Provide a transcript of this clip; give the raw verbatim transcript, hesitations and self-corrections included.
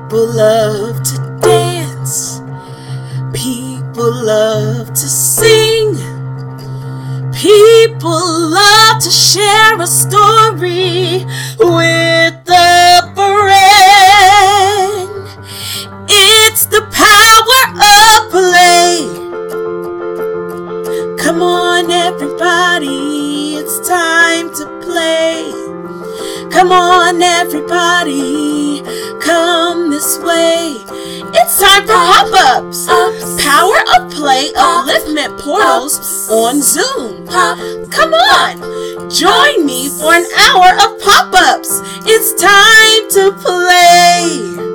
People love to dance. People love to sing. People love to share a story with a friend. It's the power of play. Come on, everybody, it's time to play. Come on, everybody, come this way. It's time for Pop-Ups. Power of Play Upliftment Portals on Zoom. Come on, join me for an hour of Pop-Ups. It's time to play.